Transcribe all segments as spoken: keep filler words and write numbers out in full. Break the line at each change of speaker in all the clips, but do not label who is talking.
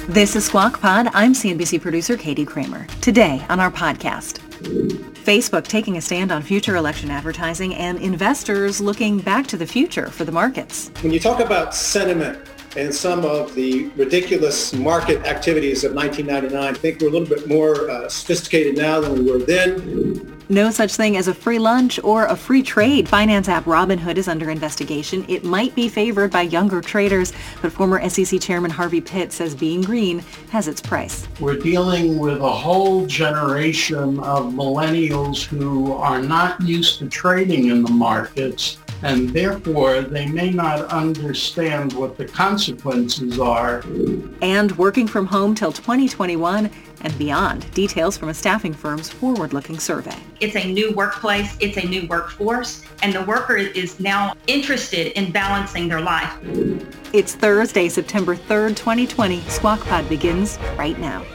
This is Squawk Pod. I'm C N B C producer Katie Kramer. Today on our podcast, Facebook taking a stand on future election advertising and investors looking back to the future for the markets.
When you talk about sentiment and some of the ridiculous market activities of nineteen ninety-nine, I think we're a little bit more uh, sophisticated now than we were then.
No such thing as a free lunch or a free trade. Finance app Robinhood is under investigation. It might be favored by younger traders, but former S E C Chairman Harvey Pitt says being green has its price.
We're dealing with a whole generation of millennials who are not used to trading in the markets, and therefore they may not understand what the consequences are.
And working from home till twenty twenty-one and beyond. Details from a staffing firm's forward-looking survey.
It's a new workplace, it's a new workforce, and the worker is now interested in balancing their life.
It's Thursday, September third, twenty twenty. Squawk Pod begins right now.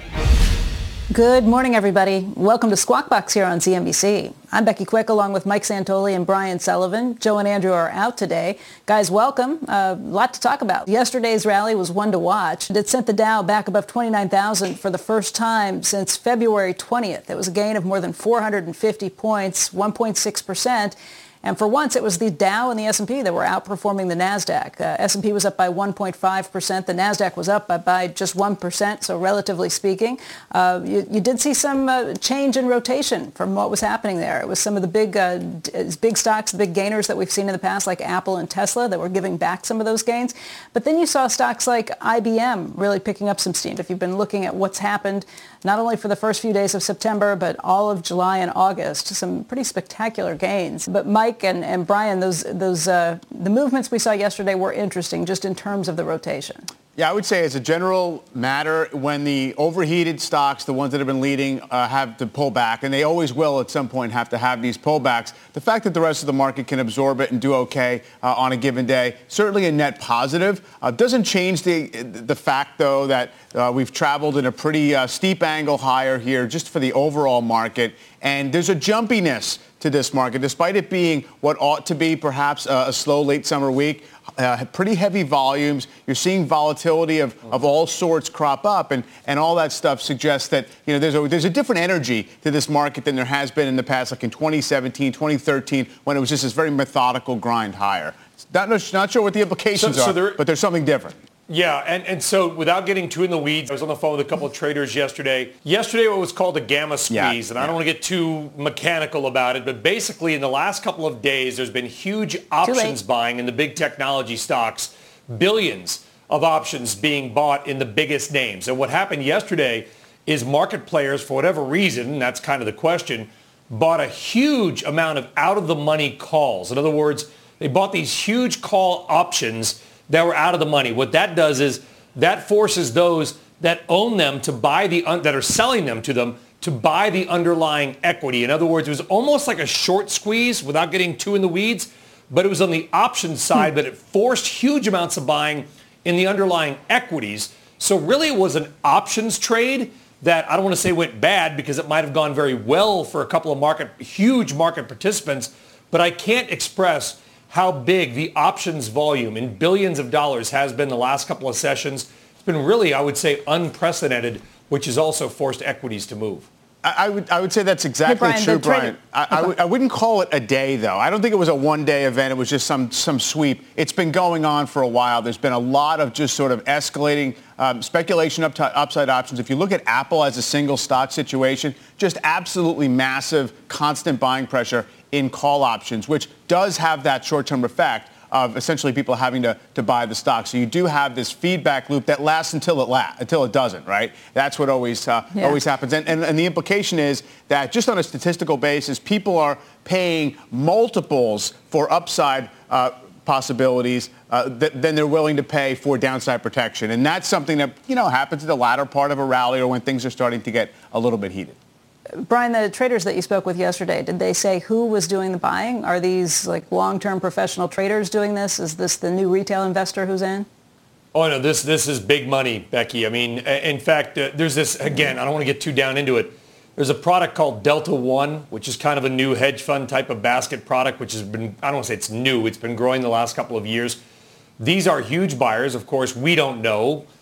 Good morning, everybody. Welcome to Squawk Box here on C N B C. I'm Becky Quick, along with Mike Santoli and Brian Sullivan. Joe and Andrew are out today. Guys, welcome. A uh, lot to talk about. Yesterday's rally was one to watch. It sent the Dow back above twenty-nine thousand for the first time since February twentieth. It was a gain of more than four hundred fifty points, one point six percent. And for once, it was the Dow and the S and P that were outperforming the NASDAQ. Uh, S and P was up by one point five percent. The NASDAQ was up by, by just one percent, so relatively speaking. Uh, you, you did see some uh, change in rotation from what was happening there. It was some of the big, uh, big stocks, the big gainers that we've seen in the past, like Apple and Tesla, that were giving back some of those gains. But then you saw stocks like I B M really picking up some steam. If you've been looking at what's happened, not only for the first few days of September, but all of July and August, some pretty spectacular gains. But Mike and, and Brian, those those uh, the movements we saw yesterday were interesting just in terms of the rotation.
Yeah, I would say as a general matter, when the overheated stocks, the ones that have been leading, uh, have to pull back, and they always will at some point have to have these pullbacks, the fact that the rest of the market can absorb it and do okay uh, on a given day, certainly a net positive. Uh, doesn't change the the fact, though, that uh, we've traveled in a pretty uh, steep angle higher here just for the overall market, and there's a jumpiness to this market, despite it being what ought to be perhaps a, a slow late summer week. Uh, pretty heavy volumes. You're seeing volatility of, of all sorts crop up, and, and all that stuff suggests that, you know, there's a, there's a different energy to this market than there has been in the past, like in twenty seventeen, twenty thirteen, when it was just this very methodical grind higher. Not, not sure what the implications
so, so
are,
there,
but there's something different.
Yeah, and, and so without getting too in the weeds, I was on the phone with a couple of traders yesterday. Yesterday, what was called a gamma squeeze,
yeah,
and
yeah.
I don't want to get too mechanical about it, but basically in the last couple of days, there's been huge options buying in the big technology stocks, billions of options being bought in the biggest names. And what happened yesterday is market players, for whatever reason, and that's kind of the question, bought a huge amount of out-of-the-money calls. In other words, they bought these huge call options that were out of the money. What that does is that forces those that own them to buy the, un- that are selling them to them, to buy the underlying equity. In other words, it was almost like a short squeeze without getting too in the weeds, but it was on the option side, but it forced huge amounts of buying in the underlying equities. So really it was an options trade that I don't want to say went bad because it might have gone very well for a couple of market, huge market participants, but I can't express how big the options volume in billions of dollars has been the last couple of sessions. It's been really, I would say, unprecedented, which has also forced equities to move.
I, I would I would say that's exactly
hey, Brian,
true,
Brian.
Brian. I, I, w- I wouldn't call it a day, though. I don't think it was a one-day event. It was just some some sweep. It's been going on for a while. There's been a lot of just sort of escalating um, speculation up to upside options. If you look at Apple as a single stock situation, just absolutely massive, constant buying pressure in call options, which does have that short-term effect of essentially people having to, to buy the stock. So you do have this feedback loop that lasts until it la- until it doesn't, right? That's what always uh, yeah. always happens. And, and, and the implication is that just on a statistical basis, people are paying multiples for upside uh, possibilities uh, th- than they're willing to pay for downside protection. And that's something that, you know, happens at the latter part of a rally or when things are starting to get a little bit heated.
Brian, the traders that you spoke with yesterday, did they say who was doing the buying? Are these like long-term professional traders doing this? Is this the new retail investor who's in?
Oh, no, this this is big money, Becky. I mean, in fact, uh, there's this, again, I don't want to get too down into it. There's a product called Delta One, which is kind of a new hedge fund type of basket product, which has been, I don't want to say it's new, it's been growing the last couple of years. These are huge buyers. Of course, we don't know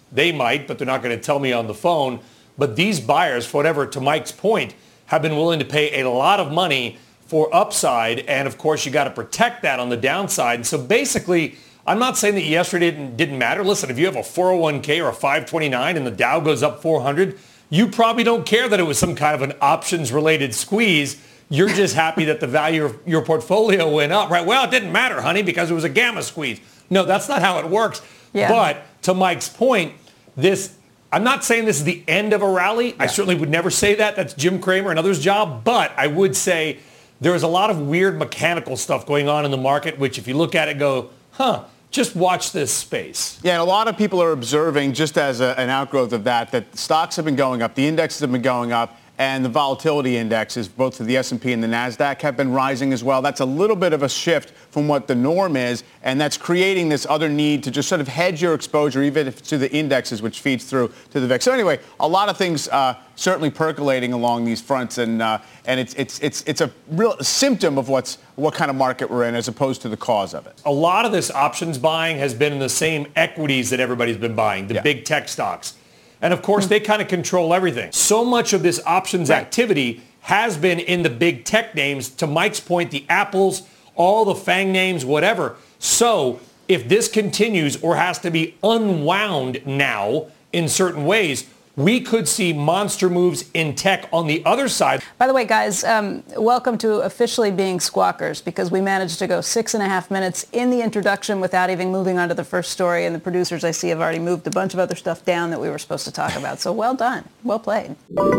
They might, but they're not going to tell me on the phone. But these buyers, for whatever, to Mike's point, have been willing to pay a lot of money for upside. And of course, you got to protect that on the downside. And so basically, I'm not saying that yesterday didn't, didn't matter. Listen, if you have a four oh one k or a five twenty-nine and the Dow goes up four hundred, you probably don't care that it was some kind of an options-related squeeze. You're just happy that the value of your portfolio went up, right? Well, it didn't matter, honey, because it was a gamma squeeze. No, that's not how it works. Yeah. But to Mike's point, this, I'm not saying this is the end of a rally. Yeah. I certainly would never say that. That's Jim Cramer and others' job. But I would say there is a lot of weird mechanical stuff going on in the market, which if you look at it, go, huh, just watch this space. Yeah, and a lot of people are observing, just as a, an outgrowth of that, that stocks have been going up, the indexes have been going up, and the volatility indexes, both for the S and P and the NASDAQ, have been rising as well. That's a little bit of a shift from what the norm is, and that's creating this other need to just sort of hedge your exposure, even if to the indexes, which feeds through to the V I X. So anyway, a lot of things uh, certainly percolating along these fronts, and uh, and it's it's it's it's a real symptom of what's what kind of market we're in, as opposed to the cause of it. A lot of this options buying has been in the same equities that everybody's been buying, the yeah. big tech stocks. And of course, they kind of control everything. So much of this options right. activity has been in the big tech names, to Mike's point, the Apples, all the FANG names, whatever. So if this continues or has to be unwound now in certain ways, we could see monster moves in tech on the other side. By the way, guys, um, welcome to officially being squawkers, because we managed to go six and a half minutes in the introduction without even moving on to the first story. And the producers, I see, have already moved a bunch of other stuff down that we were supposed to talk about. So well done. Well played.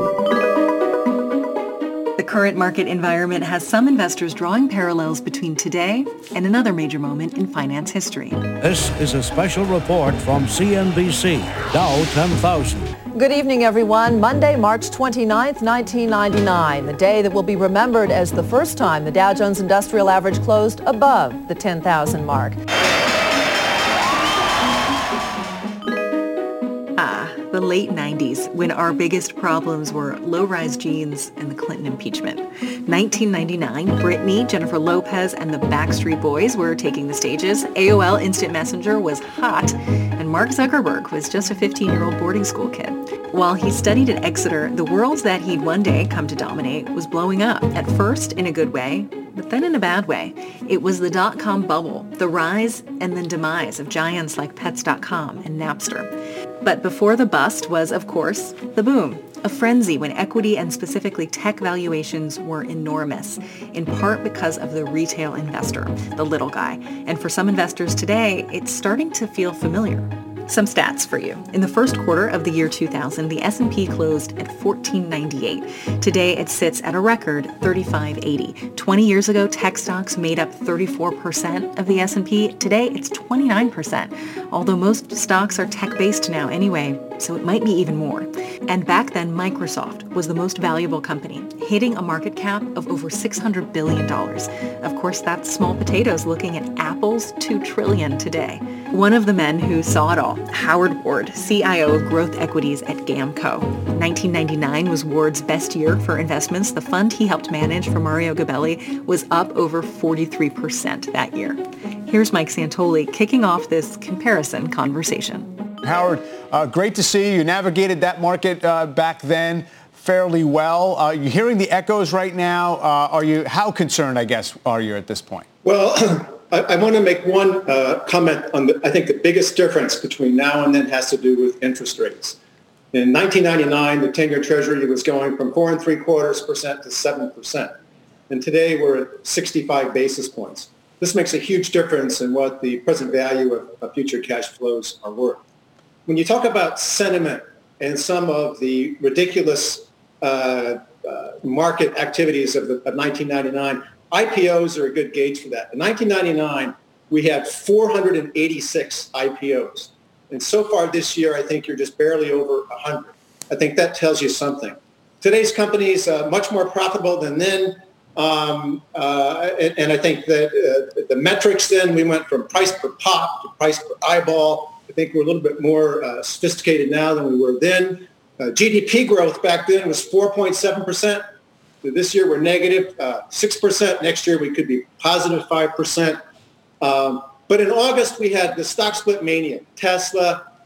The current market environment has some investors drawing parallels between today and another major moment in finance history.
This is a special report from C N B C, Dow ten thousand.
Good evening, everyone. Monday, March twenty-ninth, nineteen ninety-nine, the day that will be remembered as the first time the Dow Jones Industrial Average closed above the ten thousand mark.
Ah, the late nineties, when our biggest problems were low-rise jeans and the Clinton impeachment. nineteen ninety-nine, Britney, Jennifer Lopez, and the Backstreet Boys were taking the stages. A O L Instant Messenger was hot, and Mark Zuckerberg was just a fifteen-year-old boarding school kid. While he studied at Exeter, the world that he'd one day come to dominate was blowing up, at first in a good way, but then in a bad way. It was the dot-com bubble, the rise and then demise of giants like Pets dot com and Napster. But before the bust was, of course, the boom, a frenzy when equity and specifically tech valuations were enormous, in part because of the retail investor, the little guy. And for some investors today, it's starting to feel familiar. Some stats for you. In the first quarter of the year two thousand, the S and P closed at fourteen ninety-eight. Today, it sits at a record thirty-five eighty. twenty years ago, tech stocks made up thirty-four percent of the S and P. Today, it's twenty-nine percent, although most stocks are tech-based now anyway, so it might be even more. And back then, Microsoft was the most valuable company, hitting a market cap of over six hundred billion dollars. Of course, that's small potatoes looking at Apple's two trillion dollars today. One of the men who saw it all, Howard Ward, C I O of growth equities at GAMCO. nineteen ninety-nine was Ward's best year for investments. The fund he helped manage for Mario Gabelli was up over forty-three percent that year. Here's Mike Santoli kicking off this comparison conversation.
Howard, uh, great to see you. You navigated that market uh, back then fairly well. Uh, you're hearing the echoes right now. Uh, are you? How concerned, I guess, are you at this point?
Well, I, I want to make one uh, comment on the, I think the biggest difference between now and then has to do with interest rates. In nineteen ninety-nine, the ten-year Treasury was going from four and three quarters percent to seven percent. And today we're at sixty-five basis points. This makes a huge difference in what the present value of, of future cash flows are worth. When you talk about sentiment and some of the ridiculous uh, uh, market activities of, the, of nineteen ninety-nine, I P Os are a good gauge for that. In nineteen ninety-nine, we had four hundred eighty-six I P Os. And so far this year, I think you're just barely over one hundred. I think that tells you something. Today's companies are much more profitable than then. Um, uh, and, and I think that uh, the metrics then, we went from price per pop to price per eyeball. I think we're a little bit more uh, sophisticated now than we were then. Uh, G D P growth back then was four point seven percent. This year we're negative uh, six percent. Next year we could be positive five percent. Um, but in August we had the stock split mania. Tesla,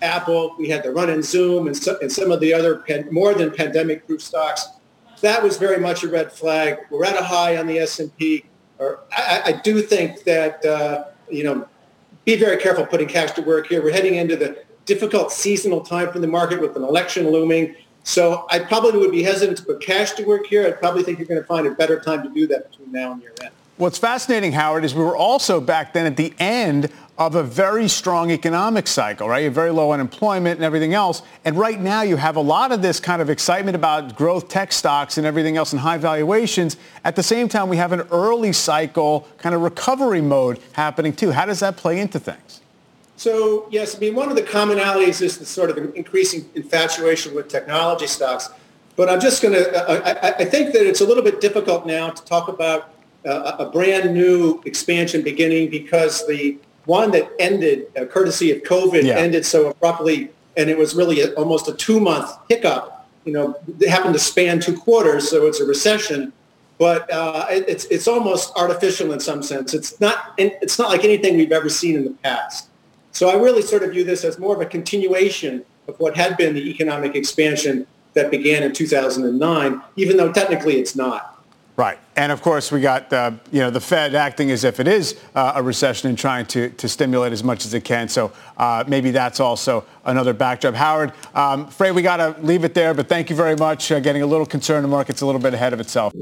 Apple, we had the run in Zoom and, so, and some of the other pan, more than pandemic-proof stocks. That was very much a red flag. We're at a high on the S and P. Or I, I do think that, uh, you know, be very careful putting cash to work here. We're heading into the difficult seasonal time for the market with an election looming. So I probably would be hesitant to put cash to work here. I probably think you're going to find a better time to do that between now and year end.
What's fascinating, Howard, is we were also back then at the end of a very strong economic cycle, right? You have very low unemployment and everything else. And right now you have a lot of this kind of excitement about growth tech stocks and everything else and high valuations. At the same time, we have an early cycle kind of recovery mode happening too. How does that play into things?
So, yes, I mean, one of the commonalities is the sort of increasing infatuation with technology stocks. But I'm just going to, I, I think that it's a little bit difficult now to talk about uh, a brand new expansion beginning because the one that ended, uh, courtesy of COVID, yeah. ended so abruptly, and it was really a, almost a two-month hiccup. You know, it happened to span two quarters, so it's a recession. But uh, it, it's it's almost artificial in some sense. It's not it's not like anything we've ever seen in the past. So I really sort of view this as more of a continuation of what had been the economic expansion that began in two thousand nine, even though technically it's not.
Right. And, of course, we got, uh, you know, the Fed acting as if it is uh, a recession and trying to, to stimulate as much as it can. So uh, maybe that's also another backdrop. Howard, um, afraid we got to leave it there, but thank you very much. Uh, getting a little concerned. The market's a little bit ahead of itself.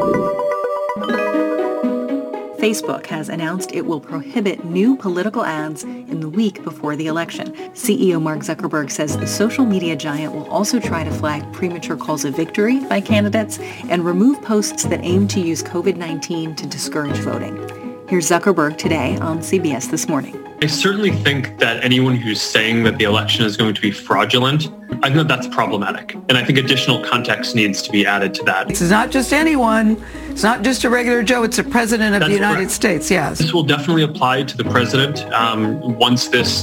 Facebook has announced it will prohibit new political ads in the week before the election. C E O Mark Zuckerberg says the social media giant will also try to flag premature calls of victory by candidates and remove posts that aim to use covid nineteen to discourage voting. Here's Zuckerberg today on C B S This Morning.
I certainly think that anyone who's saying that the election is going to be fraudulent, I think that that's problematic. And I think additional context needs to be added to that.
It's not just anyone. It's not just a regular Joe. It's a president of that's the United correct. States, yes.
This will definitely apply to the president um, once this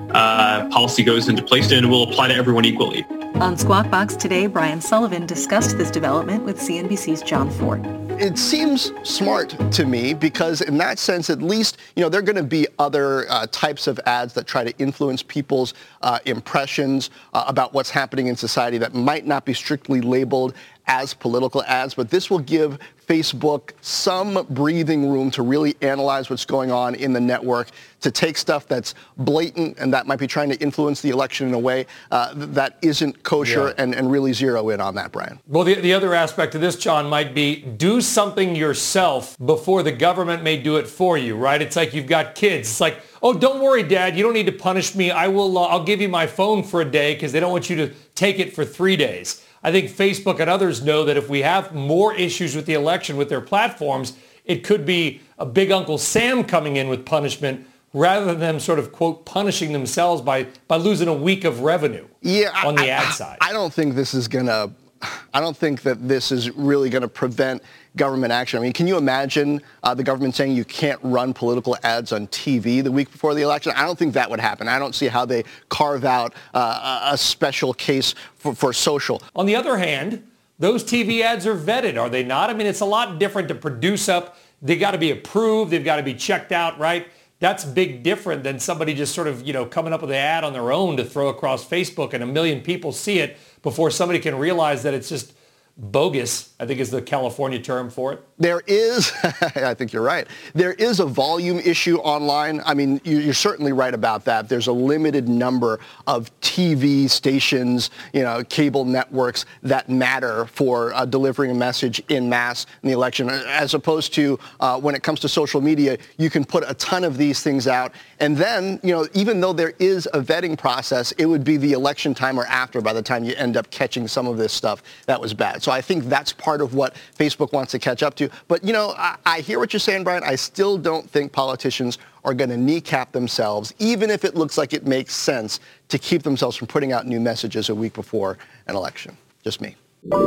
uh, policy goes into place, and it will apply to everyone equally.
On Squawk Box today, Brian Sullivan discussed this development with C N B C's John Ford.
It seems smart to me because in that sense, at least, you know, there are going to be other uh, types of ads that try to influence people's uh, impressions uh, about what's happening in society that might not be strictly labeled as political ads, but this will give Facebook some breathing room to really analyze what's going on in the network, to take stuff that's blatant and that might be trying to influence the election in a way uh, that isn't kosher yeah. and, and really zero in on that, Brian.
Well, the, the other aspect of this, John, might be do something yourself before the government may do it for you, right? It's like you've got kids. It's like, oh, don't worry, Dad. You don't need to punish me. I will. Uh, I'll give you my phone for a day because they don't want you to take it for three days. I think Facebook and others know that if we have more issues with the election with their platforms, it could be a big Uncle Sam coming in with punishment rather than them sort of, quote, punishing themselves by, by losing a week of revenue
yeah,
on the
I,
ad
I,
side.
I don't think this is going to, I don't think that this is really going to prevent government action. I mean, can you imagine uh, the government saying you can't run political ads on T V the week before the election? I don't think that would happen. I don't see how they carve out uh, a special case for, for social.
On the other hand, those T V ads are vetted, are they not? I mean, it's a lot different to produce up. They got to be approved. They've got to be checked out, right? That's big different than somebody just sort of, you know, coming up with an ad on their own to throw across Facebook and a million people see it before somebody can realize that it's just bogus, I think is the California term for it.
There is, I think you're right, there is a volume issue online. I mean, you're certainly right about that. There's a limited number of T V stations, you know, cable networks that matter for uh, delivering a message in mass in the election, as opposed to uh, when it comes to social media, you can put a ton of these things out. And then, you know, even though there is a vetting process, it would be the election time or after by the time you end up catching some of this stuff that was bad. So I think that's part of what Facebook wants to catch up to. But, you know, I, I hear what you're saying, Brian. I still don't think politicians are going to kneecap themselves, even if it looks like it makes sense to keep themselves from putting out new messages a week before an election. Just me.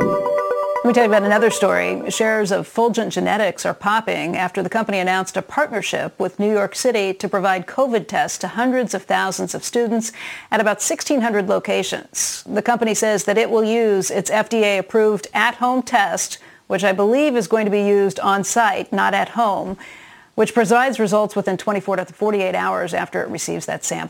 Let me tell you about another story. Shares of Fulgent Genetics are popping after the company announced a partnership with New York City to provide COVID tests to hundreds of thousands of students at about sixteen hundred locations. The company says that it will use its F D A-approved at-home test, which I believe is going to be used on-site, not at home, which provides results within twenty-four to forty-eight hours after it receives that sample.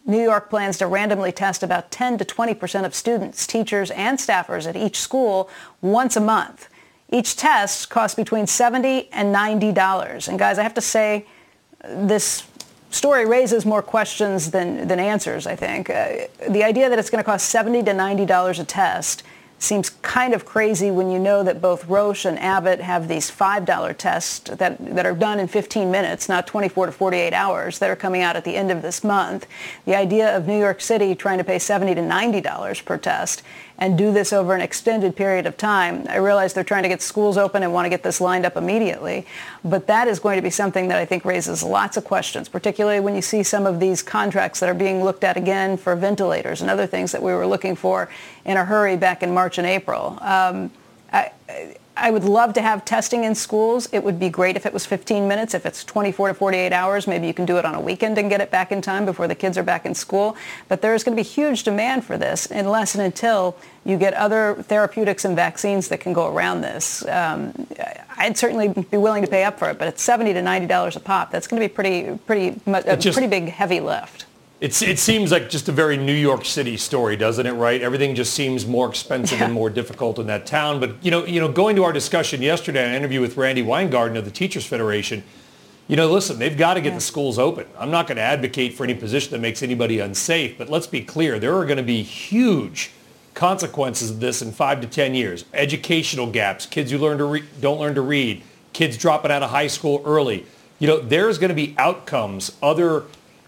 New York plans to randomly test about ten to twenty percent of students, teachers, and staffers at each school once a month. Each test costs between seventy dollars and ninety dollars. And guys, I have to say, this story raises more questions than, than answers, I think. Uh, the idea that it's going to cost seventy to ninety dollars a test seems kind of crazy when you know that both Roche and Abbott have these five dollar tests that, that are done in fifteen minutes, not twenty-four to forty-eight hours, that are coming out at the end of this month. The idea of New York City trying to pay seventy to ninety dollars per test and do this over an extended period of time. I realize they're trying to get schools open and want to get this lined up immediately, but that is going to be something that I think raises lots of questions, particularly when you see some of these contracts that are being looked at again for ventilators and other things that we were looking for in a hurry back in March and April. Um, I, I would love to have testing in schools. It would be great if it was fifteen minutes. If it's twenty-four to forty-eight hours, maybe you can do it on a weekend and get it back in time before the kids are back in school. But there is going to be huge demand for this unless and until you get other therapeutics and vaccines that can go around this. Um, I'd certainly be willing to pay up for it, but it's seventy to ninety dollars a pop. That's going to be pretty, pretty, a just, pretty big, heavy lift.
It's, it seems like just a very New York City story, doesn't it, right? Everything just seems more expensive yeah. and more difficult in that town. But, you know, you know, going to our discussion yesterday, an interview with Randy Weingarten of the Teachers Federation, you know, listen, they've got to get yeah. the schools open. I'm not going to advocate for any position that makes anybody unsafe, but let's be clear, there are going to be huge consequences of this in five to ten years. Educational gaps, kids who learn to re- don't learn to read, kids dropping out of high school early. You know, there's going to be outcomes, other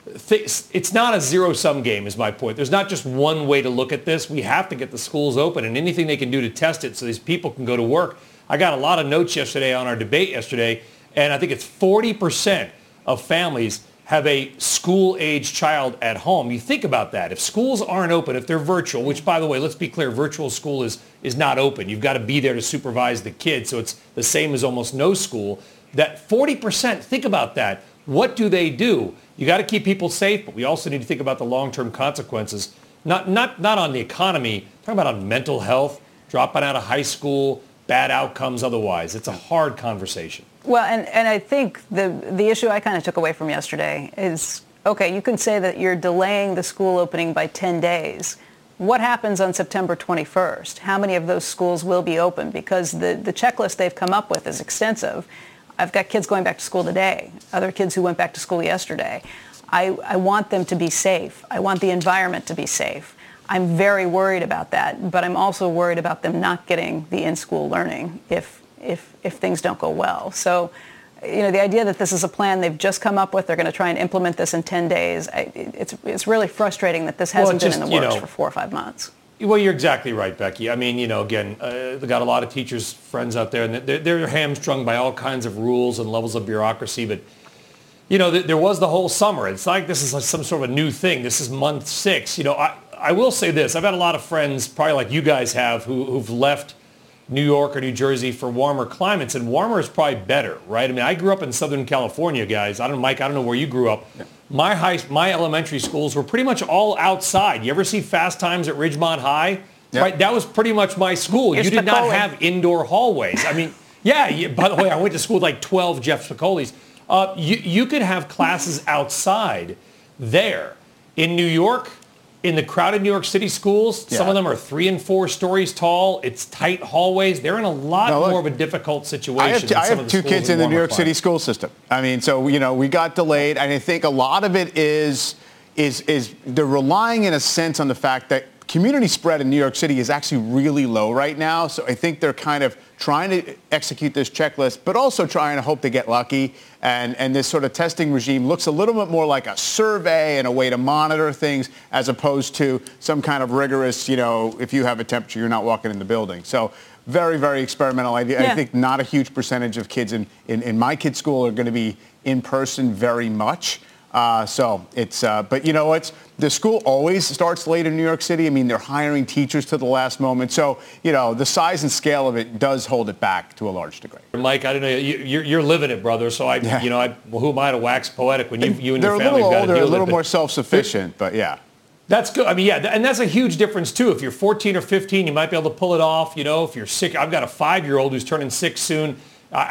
It's not a zero-sum game is my point. There's not just one way to look at this. We have to get the schools open and anything they can do to test it so these people can go to work. I got a lot of notes yesterday on our debate yesterday, and I think it's forty percent of families have a school-age child at home. You think about that. If schools aren't open, if they're virtual, which, by the way, let's be clear, virtual school is, is not open. You've got to be there to supervise the kids, so it's the same as almost no school. That forty percent, think about that. What do they do? You got to keep people safe, but we also need to think about the long-term consequences, not not not on the economy, talking about on mental health, dropping out of high school, bad outcomes otherwise. It's a hard conversation.
Well, and, and I think the the issue I kind of took away from yesterday is, okay, you can say that you're delaying the school opening by ten days. What happens on September twenty-first? How many of those schools will be open? Because the, the checklist they've come up with is extensive. I've got kids going back to school today, other kids who went back to school yesterday. I, I want them to be safe. I want the environment to be safe. I'm very worried about that, but I'm also worried about them not getting the in-school learning if, if, if things don't go well. So, you know, the idea that this is a plan they've just come up with, they're going to try and implement this in ten days, I, it's, it's really frustrating that this hasn't well, just, been in the works you know, for four or five months.
Well, you're exactly right, Becky. I mean, you know, again, uh, they've got a lot of teachers, friends out there, and they're, they're hamstrung by all kinds of rules and levels of bureaucracy. But, you know, th- there was the whole summer. It's like this is like some sort of a new thing. This is month six. You know, I, I will say this. I've had a lot of friends, probably like you guys have, who, who've left New York or New Jersey for warmer climates, and warmer is probably better, right? I mean, I grew up in Southern California, guys. I don't know, Mike, I don't know where you grew up. Yeah. My high, my elementary schools were pretty much all outside. You ever see Fast Times at Ridgemont High? Yep. Right, that was pretty much my school. Here's you did Spicoli. Not have indoor hallways. I mean, yeah. You, by the way, I went to school with like twelve Jeff Spicolis. Uh, you you could have classes outside there in New York. In the crowded New York City schools, yeah. some of them are three and four stories tall. It's tight hallways. They're in a lot no, look, more of a difficult situation. I
have,
than
I
some
have
of the
two kids in the New York
climate.
City school system. I mean, so, you know, we got delayed. And I think a lot of it is, is, is they're relying in a sense on the fact that community spread in New York City is actually really low right now. So I think they're kind of trying to execute this checklist, but also trying to hope they get lucky. And, and this sort of testing regime looks a little bit more like a survey and a way to monitor things as opposed to some kind of rigorous, you know, if you have a temperature, you're not walking in the building. So very, very experimental idea. Yeah. I think not a huge percentage of kids in, in, in my kid's school are going to be in person very much. Uh, so it's, uh, but you know what? The school always starts late in New York City. I mean, they're hiring teachers to the last moment. So, you know, the size and scale of it does hold it back to a large degree.
Mike, I don't know. You, you're, you're living it, brother. So I, yeah. you know, I, well, who am I to wax poetic when you, you and
they're
your family
got to deal with it? They're a little older, a little
with
more self-sufficient, but yeah.
That's good. I mean, yeah, and that's a huge difference too. If you're fourteen or fifteen, you might be able to pull it off. You know, if you're sick, I've got a five-year-old who's turning six soon. I,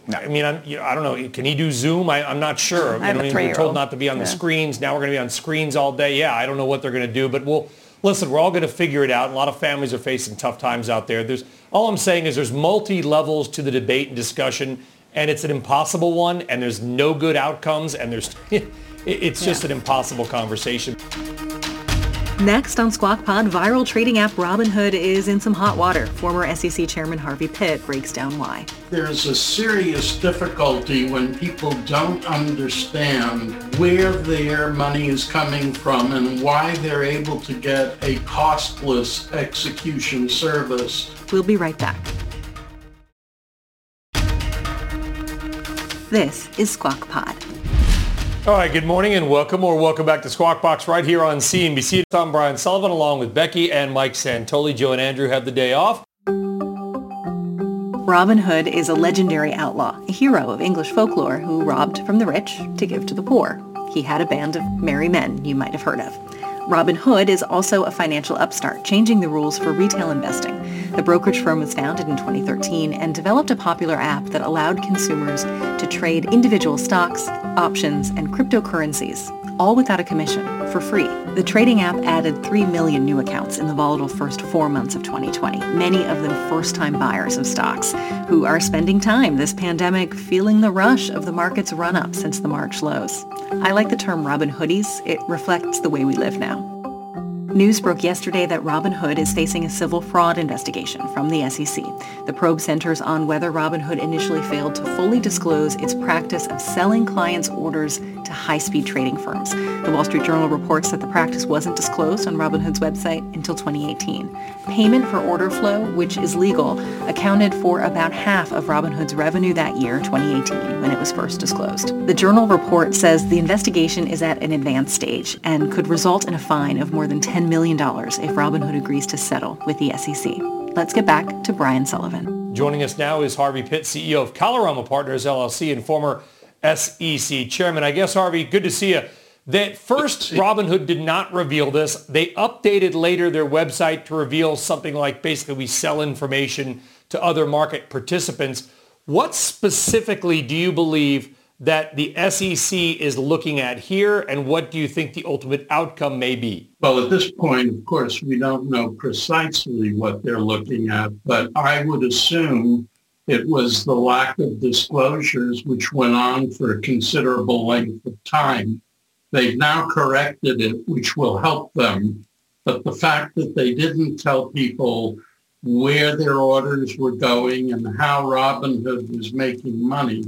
No. I mean, I'm, you know, I don't know. Can he do Zoom? I, I'm not sure.
I have
I mean,
a
we're told not to be on
yeah.
the screens. Now we're going to be on screens all day. Yeah, I don't know what they're going to do, but we'll listen. We're all going to figure it out. A lot of families are facing tough times out there. There's all I'm saying is there's multi levels to the debate and discussion, and it's an impossible one. And there's no good outcomes, and there's it's just yeah. an impossible conversation.
Next on Squawk Pod, viral trading app Robinhood is in some hot water. Former S E C Chairman Harvey Pitt breaks down why.
There's a serious difficulty when people don't understand where their money is coming from and why they're able to get a costless execution service.
We'll be right back. This is Squawk Pod.
All right, good morning and welcome or welcome back to Squawk Box right here on C N B C. I'm Brian Sullivan along with Becky and Mike Santoli. Joe and Andrew have the day off.
Robin Hood is a legendary outlaw, a hero of English folklore who robbed from the rich to give to the poor. He had a band of merry men you might have heard of. Robin Hood is also a financial upstart, changing the rules for retail investing. The brokerage firm was founded in twenty thirteen and developed a popular app that allowed consumers to trade individual stocks, options, and cryptocurrencies, all without a commission, for free. The trading app added three million new accounts in the volatile first four months of twenty twenty, many of them first-time buyers of stocks who are spending time this pandemic feeling the rush of the market's run-up since the March lows. I like the term Robin Hoodies. It reflects the way we live now. News broke yesterday that Robinhood is facing a civil fraud investigation from the S E C. The probe centers on whether Robinhood initially failed to fully disclose its practice of selling clients' orders to high-speed trading firms. The Wall Street Journal reports that the practice wasn't disclosed on Robinhood's website until twenty eighteen. Payment for order flow, which is legal, accounted for about half of Robinhood's revenue that year, twenty eighteen, when it was first disclosed. The Journal report says the investigation is at an advanced stage and could result in a fine of more than ten million dollars if Robinhood agrees to settle with the S E C. Let's get back to Brian Sullivan.
Joining us now is Harvey Pitt, C E O of Colorama Partners, L L C, and former S E C chairman. I guess, Harvey, good to see you. That first, Robinhood did not reveal this. They updated later their website to reveal something like basically we sell information to other market participants. What specifically do you believe that the S E C is looking at here, and what do you think the ultimate outcome may be?
Well, at this point, of course, we don't know precisely what they're looking at, but I would assume it was the lack of disclosures which went on for a considerable length of time. They've now corrected it, which will help them. But the fact that they didn't tell people where their orders were going and how Robinhood was making money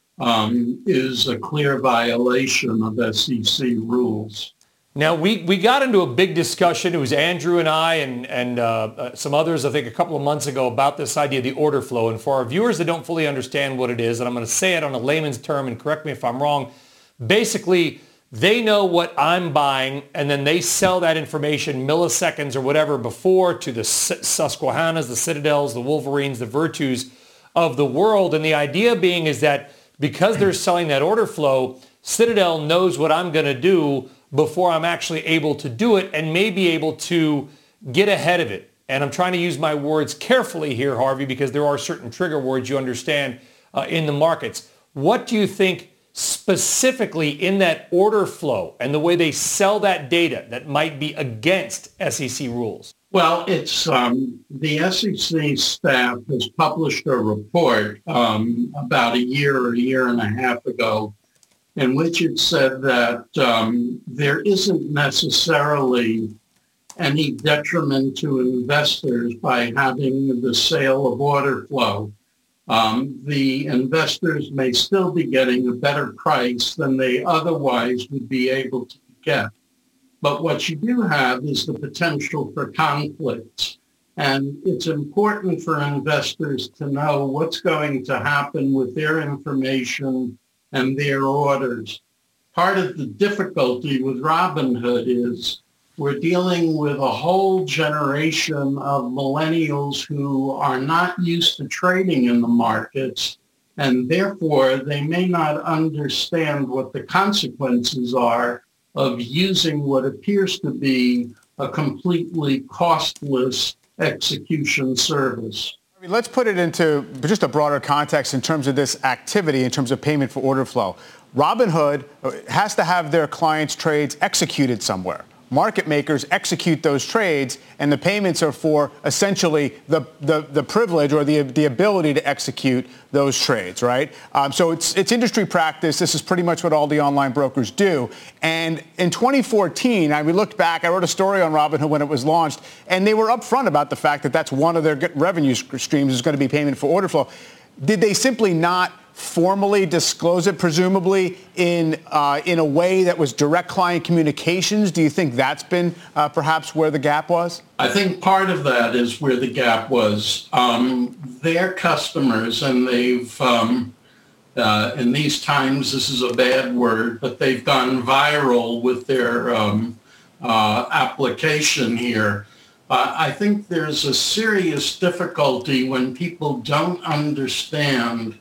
um, is a clear violation of S E C rules.
Now, we, we got into a big discussion. It was Andrew and I and, and uh, some others, I think, a couple of months ago about this idea of the order flow. And for our viewers that don't fully understand what it is, and I'm going to say it on a layman's term, and correct me if I'm wrong, basically, they know what I'm buying, and then they sell that information milliseconds or whatever before to the Susquehannas, the Citadels, the Wolverines, the Virtus of the world. And the idea being is that because they're selling that order flow, Citadel knows what I'm going to do before I'm actually able to do it and may be able to get ahead of it. And I'm trying to use my words carefully here, Harvey, because there are certain trigger words you understand uh, in the markets. What do you think specifically in that order flow and the way they sell that data that might be against S E C rules?
Well, it's um, the S E C staff has published a report um, about a year or a year and a half ago in which it said that um, there isn't necessarily any detriment to investors by having the sale of order flow. Um, the investors may still be getting a better price than they otherwise would be able to get. But what you do have is the potential for conflicts. And it's important for investors to know what's going to happen with their information and their orders. Part of the difficulty with Robinhood is we're dealing with a whole generation of millennials who are not used to trading in the markets, and therefore they may not understand what the consequences are of using what appears to be a completely costless execution service.
Let's put it into just a broader context in terms of this activity, in terms of payment for order flow. Robinhood has to have their clients' trades executed somewhere. Market makers execute those trades, and the payments are for essentially the, the, the privilege or the, the ability to execute those trades, right? Um, so it's, it's industry practice. This is pretty much what all the online brokers do. And in twenty fourteen, I, we looked back, I wrote a story on Robinhood when it was launched, and they were upfront about the fact that that's one of their revenue streams is going to be payment for order flow. Did they simply not formally disclose it, presumably in uh, in a way that was direct client communications? Do you think that's been uh, perhaps where the gap was?
I think part of that is where the gap was. Um, their customers, and they've, um, uh, in these times, this is a bad word, but they've gone viral with their um, uh, application here. Uh, I think there's a serious difficulty when people don't understand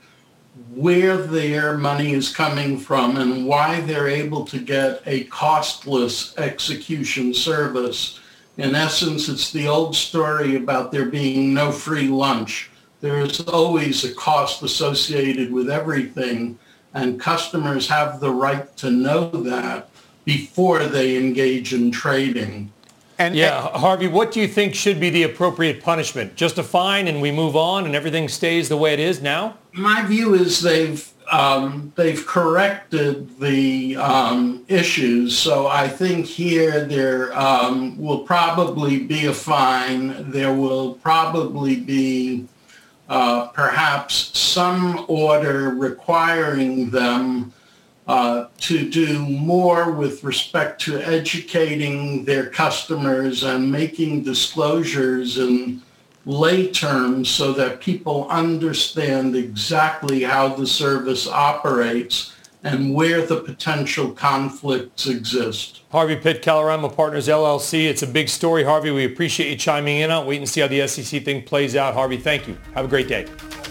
where their money is coming from and why they're able to get a costless execution service. In essence, it's the old story about there being no free lunch. There's always a cost associated with everything, and customers have the right to know that before they engage in trading.
And yeah, Harvey, what do you think should be the appropriate punishment? Just a fine and we move on and everything stays the way it is now?
My view is they've um, they've corrected the um, issues. So I think here there um, will probably be a fine. There will probably be uh, perhaps some order requiring them Uh, to do more with respect to educating their customers and making disclosures in lay terms so that people understand exactly how the service operates and where the potential conflicts exist.
Harvey Pitt, Calorama Partners, L L C. It's a big story, Harvey. We appreciate you chiming in on it. Wait and see how the S E C thing plays out. Harvey, thank you. Have a great day.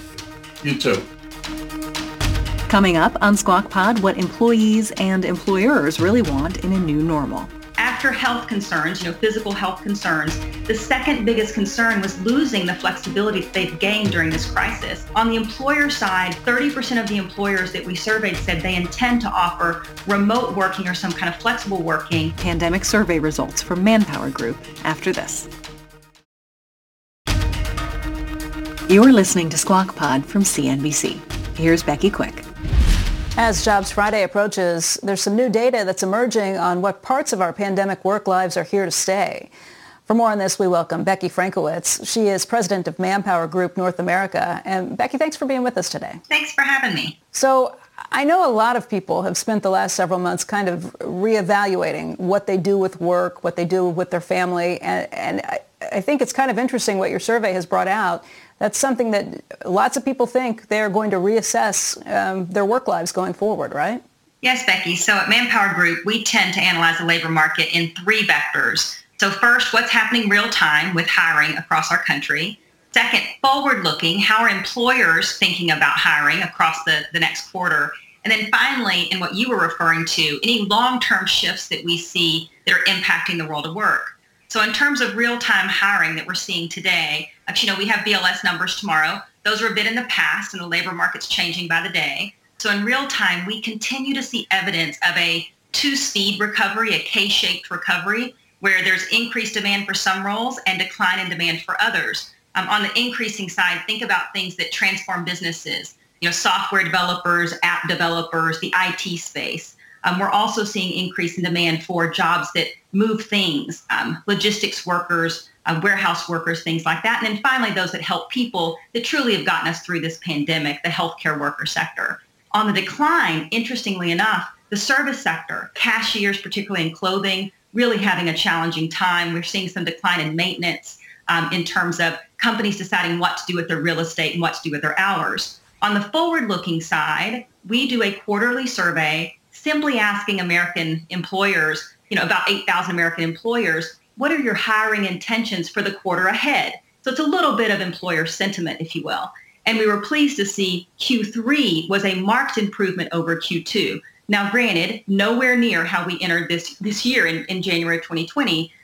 You too.
Coming up on Squawk Pod, what employees and employers really want in a new normal.
After health concerns, you know, physical health concerns, the second biggest concern was losing the flexibility that they've gained during this crisis. On the employer side, thirty percent of the employers that we surveyed said they intend to offer remote working or some kind of flexible working.
Pandemic survey results from Manpower Group after this. You're listening to Squawk Pod from C N B C. Here's Becky Quick. As Jobs Friday approaches, there's some new data that's emerging on what parts of our pandemic work lives are here to stay. For more on this, we welcome Becky Frankowitz. She is president of Manpower Group North America. And Becky, thanks for being with us today.
Thanks for having me.
So I know a lot of people have spent the last several months kind of reevaluating what they do with work, what they do with their family. And, and I, I think it's kind of interesting what your survey has brought out. That's something that lots of people think they're going to reassess um, their work lives going forward, right?
Yes, Becky. So at Manpower Group, we tend to analyze the labor market in three vectors. So first, what's happening real time with hiring across our country. Second, forward-looking, how are employers thinking about hiring across the, the next quarter? And then finally, in what you were referring to, any long-term shifts that we see that are impacting the world of work. So in terms of real-time hiring that we're seeing today, you know, we have B L S numbers tomorrow. Those were a bit in the past, and the labor market's changing by the day. So in real time, we continue to see evidence of a two-speed recovery, a K-shaped recovery, where there's increased demand for some roles and decline in demand for others. Um, on the increasing side, think about things that transform businesses, you know, software developers, app developers, the I T space. Um, we're also seeing increase in demand for jobs that move things, um, logistics workers, uh, warehouse workers, things like that. And then finally, those that help people that truly have gotten us through this pandemic, the healthcare worker sector. On the decline, interestingly enough, the service sector, cashiers, particularly in clothing, really having a challenging time. We're seeing some decline in maintenance um, in terms of companies deciding what to do with their real estate and what to do with their hours. On the forward-looking side, we do a quarterly survey simply asking American employers, you know, about eight thousand American employers, what are your hiring intentions for the quarter ahead? So it's a little bit of employer sentiment, if you will. And we were pleased to see Q three was a marked improvement over Q two. Now, granted, nowhere near how we entered this, this year in, in January of twenty twenty,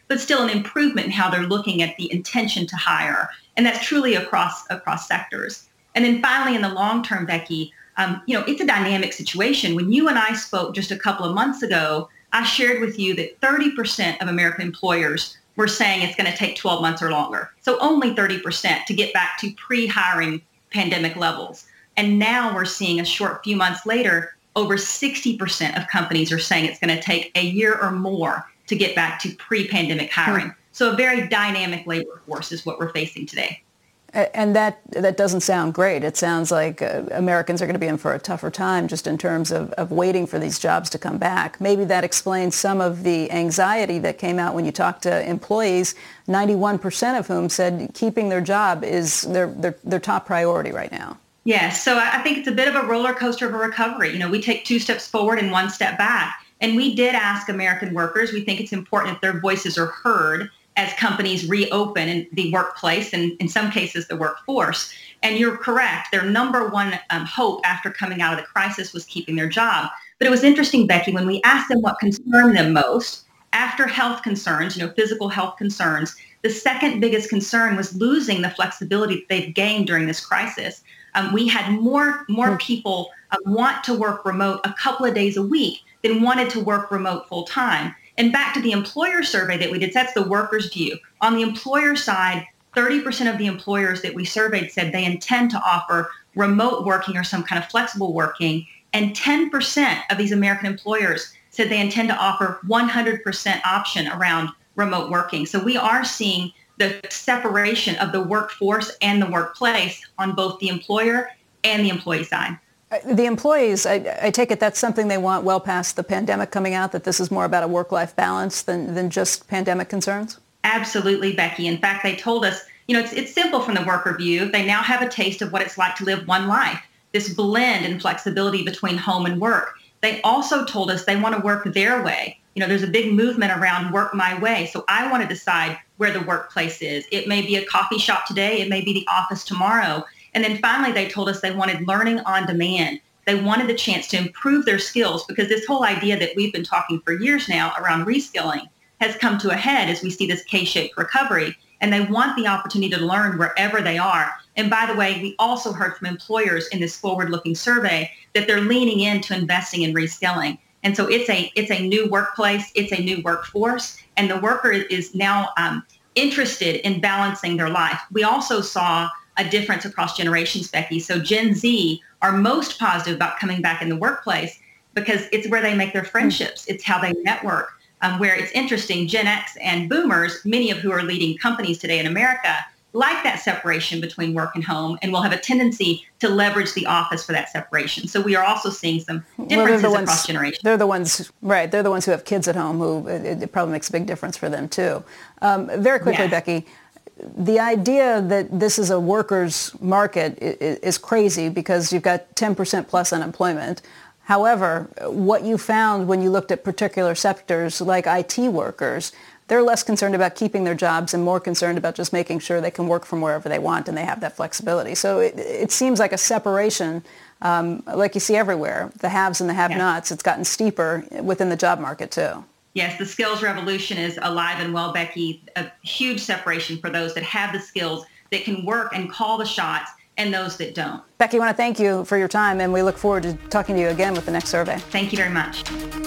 but still an improvement in how they're looking at the intention to hire. And that's truly across across sectors. And then finally, in the long term, Becky, um, you know, it's a dynamic situation. When you and I spoke just a couple of months ago, I shared with you that thirty percent of American employers were saying it's going to take twelve months or longer. So only thirty percent to get back to pre-hiring pandemic levels. And now we're seeing a short few months later, over sixty percent of companies are saying it's going to take a year or more to get back to pre-pandemic hiring. Hmm. So a very dynamic labor force is what we're facing today.
And that that doesn't sound great. It sounds like uh, Americans are going to be in for a tougher time just in terms of, of waiting for these jobs to come back. Maybe that explains some of the anxiety that came out when you talked to employees, ninety-one percent of whom said keeping their job is their, their, their top priority right now.
Yes. So I think it's a bit of a roller coaster of a recovery. You know, we take two steps forward and one step back. And we did ask American workers, we think it's important that their voices are heard as companies reopen in the workplace and in some cases the workforce. And you're correct. Their number one um, hope after coming out of the crisis was keeping their job. But it was interesting, Becky, when we asked them what concerned them most, after health concerns, you know, physical health concerns, the second biggest concern was losing the flexibility that they've gained during this crisis. Um, we had more, more people uh, want to work remote a couple of days a week than wanted to work remote full time. And back to the employer survey that we did, that's the workers' view. On the employer side, thirty percent of the employers that we surveyed said they intend to offer remote working or some kind of flexible working. And ten percent of these American employers said they intend to offer one hundred percent option around remote working. So we are seeing the separation of the workforce and the workplace on both the employer and the employee side.
The employees, I, I take it that's something they want well past the pandemic coming out, that this is more about a work-life balance than, than just pandemic concerns?
Absolutely, Becky. In fact, they told us, you know, it's, it's simple from the worker view. They now have a taste of what it's like to live one life, this blend and flexibility between home and work. They also told us they want to work their way. You know, there's a big movement around work my way. So I want to decide where the workplace is. It may be a coffee shop today. It may be the office tomorrow. And then finally, they told us they wanted learning on demand. They wanted the chance to improve their skills because this whole idea that we've been talking for years now around reskilling has come to a head as we see this K-shaped recovery. And they want the opportunity to learn wherever they are. And by the way, we also heard from employers in this forward-looking survey that they're leaning into investing in reskilling. And so it's a it's a new workplace, it's a new workforce, and the worker is now um, interested in balancing their life. We also saw a difference across generations, Becky. So Gen Z are most positive about coming back in the workplace because it's where they make their friendships. It's how they network. Um, where it's interesting, Gen X and boomers, many of who are leading companies today in America, like that separation between work and home and will have a tendency to leverage the office for that separation. So we are also seeing some differences well, the across
ones,
generations.
They're the ones, right, they're the ones who have kids at home who it, it probably makes a big difference for them too. Um, very quickly, yes. Becky, the idea that this is a workers' market is, is crazy because you've got ten percent plus unemployment. However, what you found when you looked at particular sectors like I T workers, they're less concerned about keeping their jobs and more concerned about just making sure they can work from wherever they want and they have that flexibility. So it, it seems like a separation um, like you see everywhere, the haves and the have-nots. Yeah. It's gotten steeper within the job market too.
Yes, the skills revolution is alive and well, Becky. A huge separation for those that have the skills that can work and call the shots and those that don't.
Becky, I want to thank you for your time, and we look forward to talking to you again with the next survey.
Thank you very much.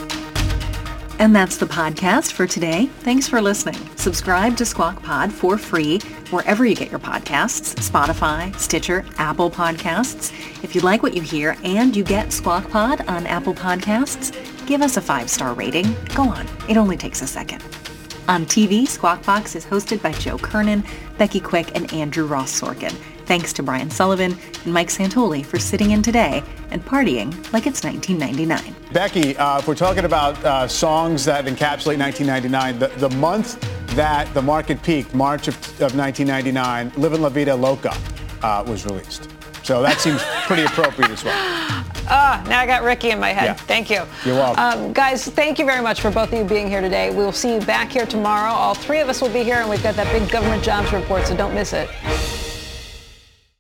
And that's the podcast for today. Thanks for listening. Subscribe to Squawk Pod for free wherever you get your podcasts, Spotify, Stitcher, Apple Podcasts. If you like what you hear and you get Squawk Pod on Apple Podcasts, give us a five-star rating. Go on. It only takes a second. On T V, Squawk Box is hosted by Joe Kernan, Becky Quick, and Andrew Ross Sorkin. Thanks to Brian Sullivan and Mike Santoli for sitting in today and partying like it's nineteen ninety-nine.
Becky, uh, if we're talking about uh, songs that encapsulate nineteen ninety-nine, the, the month that the market peaked, March of, of nineteen ninety-nine, Livin' La Vida Loca uh, was released. So that seems pretty appropriate as well.
Ah, now I got Ricky in my head. Yeah. Thank you.
You're welcome.
Um, guys, thank you very much for both of you being here today. We will see you back here tomorrow. All three of us will be here, and we've got that big government jobs report, so don't miss it.